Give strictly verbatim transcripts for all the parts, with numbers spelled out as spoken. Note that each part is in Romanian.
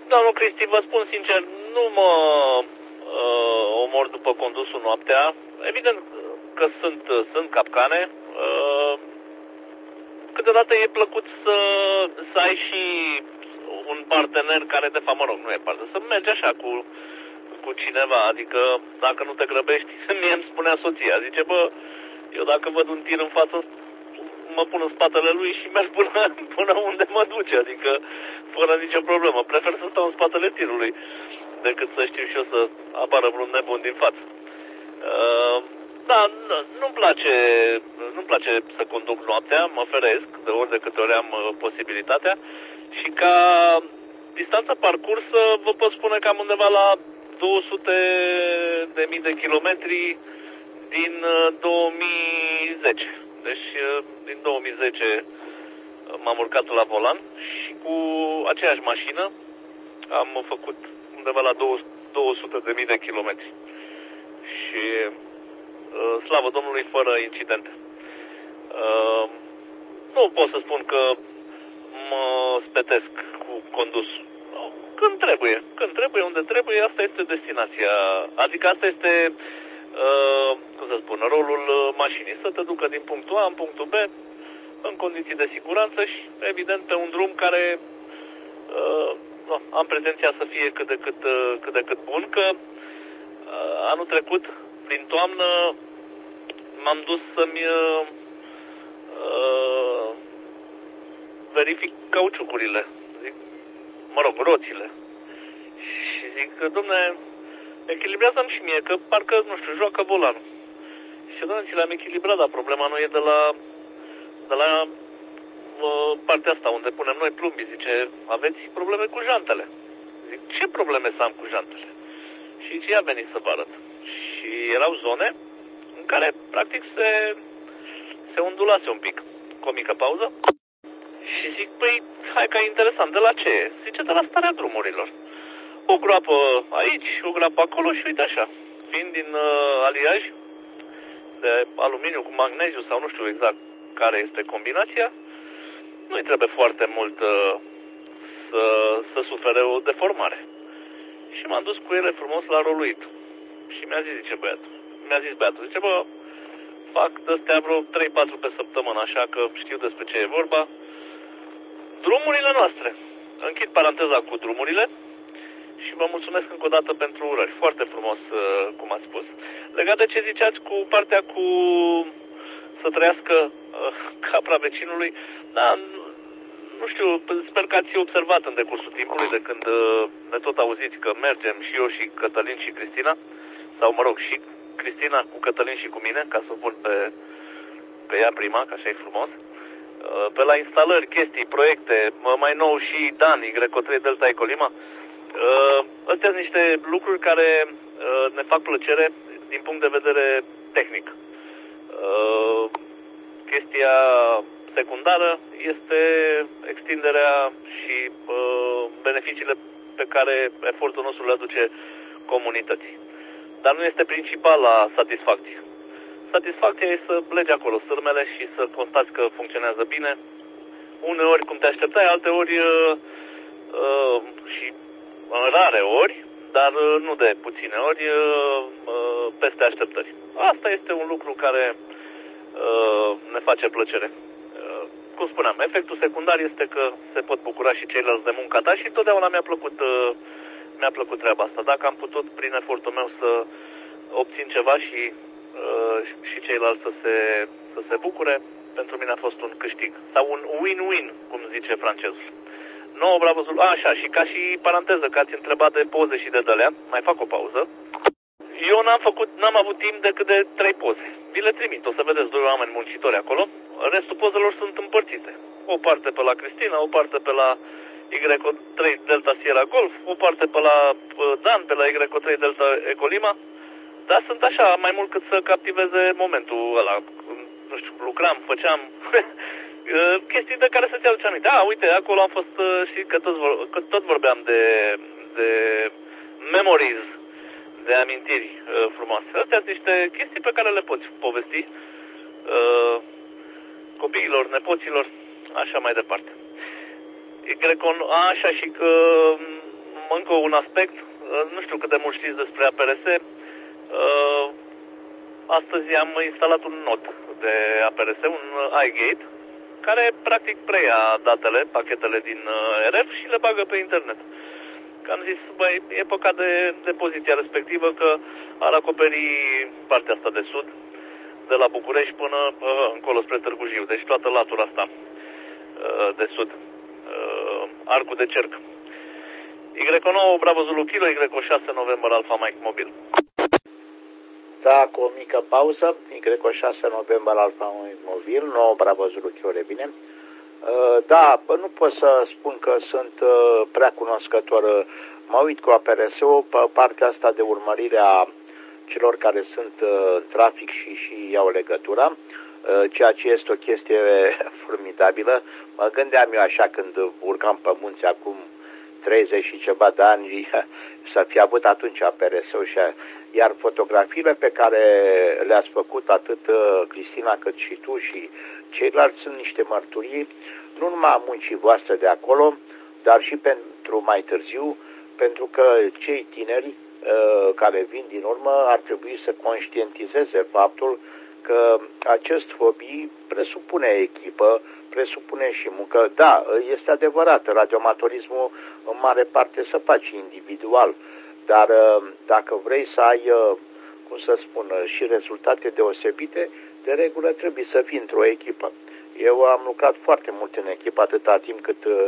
Doamnă Cristi, vă spun sincer, nu mă uh, omor după condusul noaptea. Evident că sunt, sunt capcane. Uh, câteodată e plăcut să, să ai și un partener care, de fapt, mă rog, nu e partener, să mergi așa cu, cu cineva. Adică, dacă nu te grăbești, mie îmi spunea soția, zice, bă, eu dacă văd un tir în față, mă pun în spatele lui și merg până, până unde mă duce, adică fără nicio problemă. Prefer să stau în spatele tirului decât să știu și eu să apară vreun nebun din față. Uh, da, nu-mi place, nu-mi place să conduc noaptea, mă feresc de ori de câte ori am uh, posibilitatea și ca distanță parcursă vă pot spune că am undeva la două sute de mii de kilometri din uh, două mii zece. Deci din două mii zece m-am urcat la volan și cu aceeași mașină am făcut undeva la două sute de mii de kilometri. Și slavă Domnului, fără incidente. Nu pot să spun că mă spetesc cu condusul. Când trebuie, când trebuie, unde trebuie, asta este destinația. Adică asta este Uh, cum să spun, rolul mașinii, să te ducă din punctul A în punctul B în condiții de siguranță și evident pe un drum care uh, no, am pretenția să fie cât de cât, uh, cât de cât bun, că uh, anul trecut prin toamnă m-am dus să-mi uh, uh, verific cauciucurile, zic, mă rog, roțile și zic, dom'le, echilibrează-mi și mie, că parcă, nu știu, joacă volanul. Și doamne, ți le-am echilibrat, dar problema nu e de la, de la uh, partea asta, unde punem noi plumbii. Zice, aveți probleme cu jantele. Zic, ce probleme să am cu jantele? Și zice, ia veni să vă arăt. Și erau zone în care, practic, se, se undulase un pic, cu o mică pauză. Și zic, păi, hai că e interesant, de la ce e? Zice, de la starea drumurilor. O groapă aici, o groapă acolo și uite așa. Fiind din uh, aliaj de aluminiu cu magneziu sau nu știu exact care este combinația, nu-i trebuie foarte mult uh, să, să sufere o deformare. Și m-am dus cu ele frumos la roluit. Și mi-a zis, zice băiatul, mi-a zis băiatul, zice, bă, fac de-astea vreo trei patru pe săptămână, așa că știu despre ce e vorba. Drumurile noastre. Închid paranteza cu drumurile. Și vă mulțumesc încă o dată pentru urări. Foarte frumos, cum ați spus. Legat de ce ziceați cu partea cu să trăiască capra vecinului, da, nu știu, sper că ați observat în decursul timpului, de când ne tot auziți că mergem și eu și Cătălin și Cristina, sau mă rog, și Cristina cu Cătălin și cu mine, ca să o pun pe, pe ea prima, că așa e frumos, pe la instalări, chestii, proiecte, mai nou și Dan, Y trei Delta Ecolima. Uh, astea sunt niște lucruri care uh, ne fac plăcere din punct de vedere tehnic. Uh, chestia secundară este extinderea și uh, beneficiile pe care efortul nostru le aduce comunității. Dar nu este principala satisfacție. Satisfacția e să pleci acolo sârmele și să constați că funcționează bine. Uneori cum te așteptai, alteori uh, uh, și în rare ori, dar nu de puține ori, peste așteptări. Asta este un lucru care ne face plăcere. Cum spuneam, efectul secundar este că se pot bucura și ceilalți de munca ta și totdeauna mi-a plăcut, mi-a plăcut treaba asta. Dacă am putut, prin efortul meu, să obțin ceva și, și ceilalți să se, să se bucure, pentru mine a fost un câștig. Sau un win-win, cum zice francezul. Nouă bravo, Zulu. Așa, și ca și paranteză, că ați întrebat de poze și de dălea, mai fac o pauză. Eu n-am făcut, n-am avut timp decât de trei poze. Vi le trimit, o să vedeți doi oameni muncitori acolo. Restul pozelor sunt împărțite. O parte pe la Cristina, o parte pe la Y trei Delta Sierra Golf, o parte pe la Dan, pe la Y trei Delta Ecolima. Dar sunt așa, mai mult cât să captiveze momentul ăla. Nu știu, lucram, făceam... chestii de care să-ți aduce aminte. A, uite, acolo am fost și că tot, vor, că tot vorbeam de, de memories, de amintiri uh, frumoase. Astea sunt niște chestii pe care le poți povesti uh, copiilor, nepoților, așa mai departe. Grecon, așa și că încă un aspect, nu știu cât de mult știți despre A P R S. Astăzi am instalat un nod de A P R S, un iGate, care practic preia datele, pachetele din R F și le bagă pe internet. Că am zis, băi, e păcat de, de poziția respectivă că ar acoperi partea asta de sud, de la București până uh, încolo spre Târgu Jiu, deci toată latura asta uh, de sud, uh, arcul de cerc. Y nouă Bravo Zulu Kilo, Y șase November Alpha Mike Mobil. Da, cu o mică pauză, Y șase November Alpha Mike Mobil, nouă Bravo Zulu Kilo, bine. Uh, da, nu pot să spun că sunt uh, prea cunoscător. Mă uit cu A P R S-ul pe partea asta de urmărire a celor care sunt uh, în trafic și, și iau legătura, uh, ceea ce este o chestie formidabilă. Mă gândeam eu așa când urcam pe munți acum treizeci și ceva de ani să fi avut atunci A P R S-ul și iar fotografiile pe care le-ați făcut atât uh, Cristina cât și tu și ceilalți sunt niște mărturii, nu numai a muncii voastre de acolo, dar și pentru mai târziu, pentru că cei tineri uh, care vin din urmă ar trebui să conștientizeze faptul că acest hobby presupune echipă, presupune și muncă. Da, este adevărat, radioamatorismul în mare parte se face individual, dar uh, dacă vrei să ai, uh, cum să spun, și rezultate deosebite, de regulă trebuie să fii într-o echipă. Eu am lucrat foarte mult în echipă atâta timp cât uh,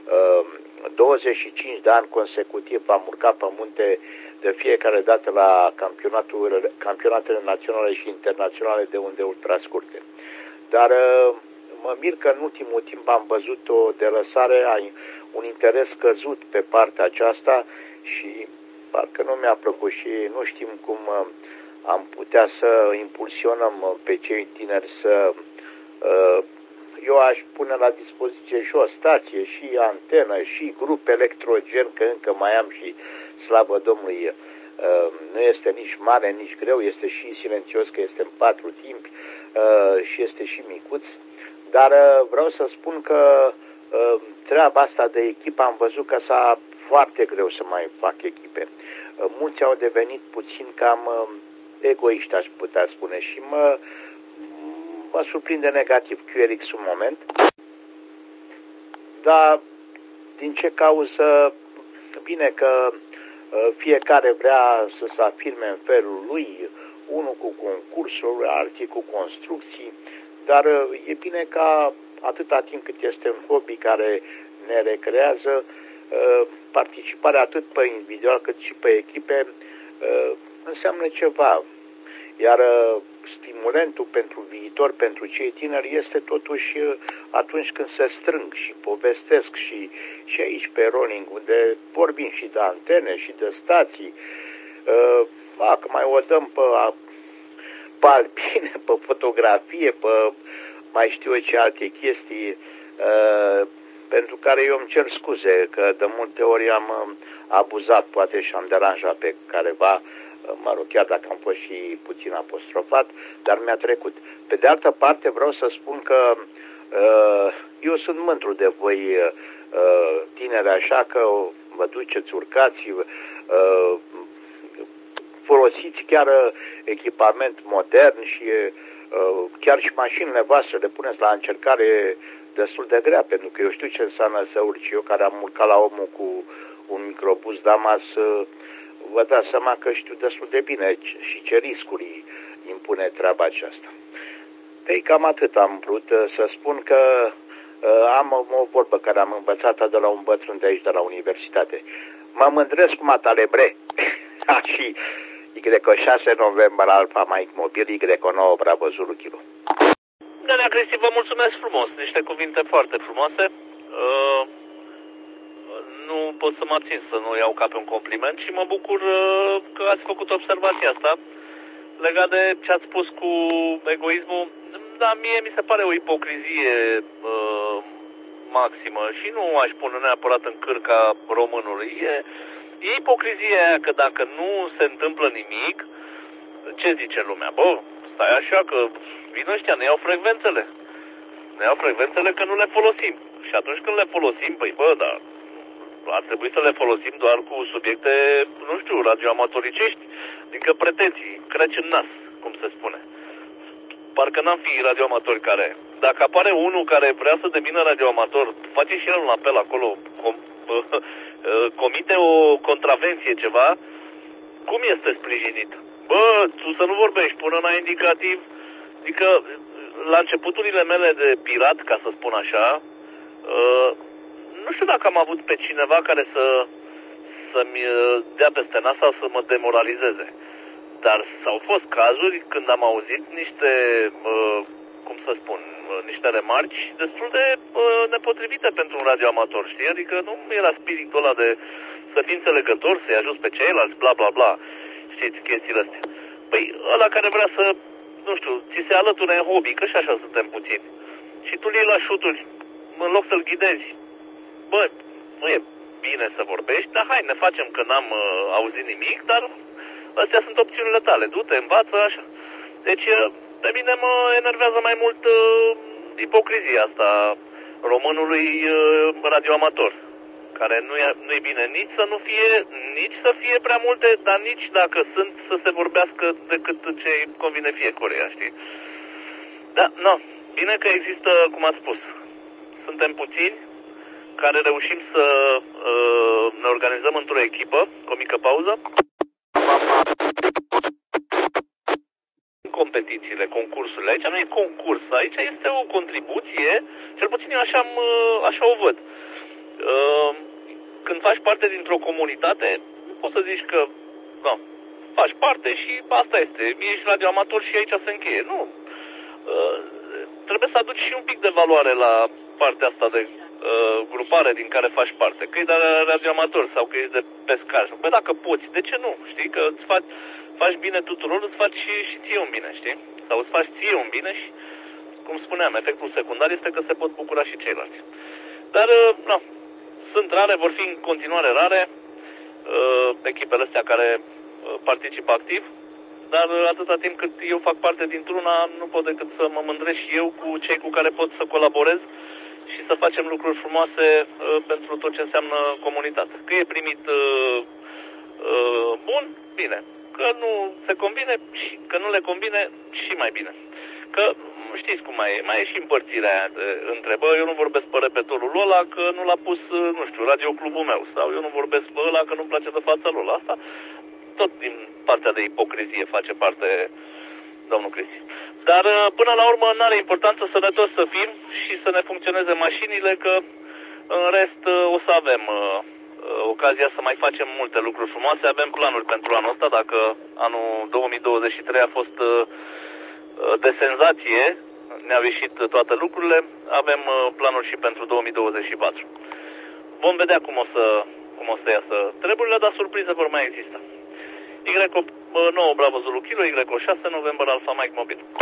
douăzeci și cinci de ani consecutiv am urcat pe munte de fiecare dată la campionatul, campionatele naționale și internaționale de unde ultra scurte. Dar uh, mă mir că în ultimul timp am văzut o delăsare, un interes scăzut pe partea aceasta și parcă nu mi-a plăcut și nu știm cum uh, am putea să impulsionăm pe cei tineri să... Uh, eu aș pune la dispoziție și o stație, și antenă, și grup electrogen, că încă mai am și, slavă Domnului, uh, nu este nici mare, nici greu, este și silențios, că este în patru timpi uh, și este și micuț. Dar uh, vreau să spun că uh, treaba asta de echipă am văzut că s-a foarte greu să mai fac echipe. Uh, mulți au devenit puțin cam uh, egoiști, aș putea spune, și mă... Mă surprinde negativ Q R X un moment, dar din ce cauză? Bine că fiecare vrea să se afirme în felul lui, unul cu concursuri, alții cu construcții, dar e bine ca atâta timp cât este un hobby care ne recrează, participarea atât pe individual cât și pe echipe înseamnă ceva. Iar stimulentul pentru viitor, pentru cei tineri, este totuși atunci când se strâng și povestesc și, și aici pe Rolling, unde vorbim și de antene și de stații. Dacă mai o dăm pe, pe albine, pe fotografie, pe mai știu eu ce alte chestii, pentru care eu îmi cer scuze, că de multe ori am abuzat, poate și am deranjat pe careva, mă rog, chiar dacă am fost și puțin apostrofat, dar mi-a trecut. Pe de altă parte vreau să spun că uh, eu sunt mândru de voi uh, tineri, așa că vă duceți, urcați, uh, folosiți chiar echipament modern și uh, chiar și mașinile voastre le puneți la încercare destul de grea, pentru că eu știu ce înseamnă să urci. Eu care am urcat la omul cu un microbus Damas, uh, vă dați seama că știu destul de bine și ce riscuri impune treaba aceasta. Ei, cam atât am vrut să spun, că uh, am o vorbă care am învățat-o de la un bătrân de aici, de la universitate. Mă mândresc cu matalebre și Y șase November Alpha Mike Mobil, Y nouă Bravo Zulu Kilo. Nenea Cristi, vă mulțumesc frumos, niște cuvinte foarte frumoase. Uh... Nu pot să mă abțin să nu iau ca pe un compliment și mă bucur că ați făcut observația asta legat de ce ați spus cu egoismul. Da, mie mi se pare o ipocrizie uh, maximă și nu aș pune neapărat în cârca românului. E, e ipocrizie aia că dacă nu se întâmplă nimic, ce zice lumea? Bă, stai așa că vin ăștia, ne iau frecvențele. Ne iau frecvențele că nu le folosim. Și atunci când le folosim, păi bă, da, ar trebui să le folosim doar cu subiecte, nu știu, radioamatoricești, adică pretenții, creci în nas, cum se spune. Parcă n-am fi radioamatori care... Dacă apare unul care vrea să devină radioamator, face și el un apel acolo, com, comite o contravenție, ceva, cum este sprijinit? Bă, tu să nu vorbești, până la indicativ. Adică, la începuturile mele de pirat, ca să spun așa, uh, nu știu dacă am avut pe cineva care să, să-mi dea peste nas sau să mă demoralizeze. Dar s-au fost cazuri când am auzit niște, uh, cum să spun, uh, niște remarci destul de uh, nepotrivite pentru un radioamator, știi? Adică nu era spiritul ăla de să fii înțelegător, să-i ajuți pe ceilalți, bla bla bla. Știți chestiile astea. Păi ăla care vrea să, nu știu, ți se alăture în hobby, că și așa suntem puțini. Și tu le iei la șuturi, în loc să-l ghidezi. Bă, nu e bine să vorbești, dar hai, ne facem că n-am uh, auzit nimic, dar astea sunt opțiunile tale. Du-te, învață, așa. Deci, pe mine mă enervează mai mult uh, ipocrizia asta românului uh, radioamator, care nu e, nu e bine nici să nu fie, nici să fie prea multe, dar nici dacă sunt să se vorbească decât ce convine fiecăruia, știi? Da, nu. Bine că există, cum ați spus, suntem puțini care reușim să uh, ne organizăm într-o echipă, cu o mică pauză. Competițiile, concursurile. Aici nu e concurs, aici este o contribuție, cel puțin eu așa, așa o văd. Când faci parte dintr-o comunitate, nu poți să zici că nu, faci parte și asta este, ești radioamator și aici se încheie. Nu. Trebuie să aduci și un pic de valoare la partea asta de uh, grupare din care faci parte. Că e de radioamator sau că ești de pescar. Păi dacă poți, de ce nu? Știi? Că îți faci, faci bine tuturor, îți faci și, și ție un bine, știi? Sau îți faci ție un bine și, cum spuneam, efectul secundar este că se pot bucura și ceilalți. Dar, uh, nu, sunt rare, vor fi în continuare rare uh, echipele astea care uh, participă activ. Dar atâta timp cât eu fac parte dintr-una, nu pot decât să mă mândresc și eu cu cei cu care pot să colaborez și să facem lucruri frumoase uh, pentru tot ce înseamnă comunitate. Că e primit uh, uh, bun, bine. Că nu se convine, și că nu le convine, și mai bine. Că știți cum mai e, mai e și împărțirea aia de, între, bă, eu nu vorbesc pe repetorul ăla că nu l-a pus, nu știu, radioclubul meu, sau eu nu vorbesc pe ăla că nu-mi place de fața lui. Asta tot din partea de ipocrizie face parte domnul Cristi. Dar până la urmă n-are importanță, sănătos să fim și să ne funcționeze mașinile, că în rest o să avem uh, ocazia să mai facem multe lucruri frumoase. Avem planuri pentru anul ăsta, dacă anul două mii douăzeci și trei a fost uh, de senzație, ne-au ieșit toate lucrurile, avem uh, planuri și pentru două mii douăzeci și patru. Vom vedea cum o să, cum o să iasă treburile, dar surprize vor mai exista. Y nouă Bravo Zulu Kilo, Y șase November Alpha Mike Mobil.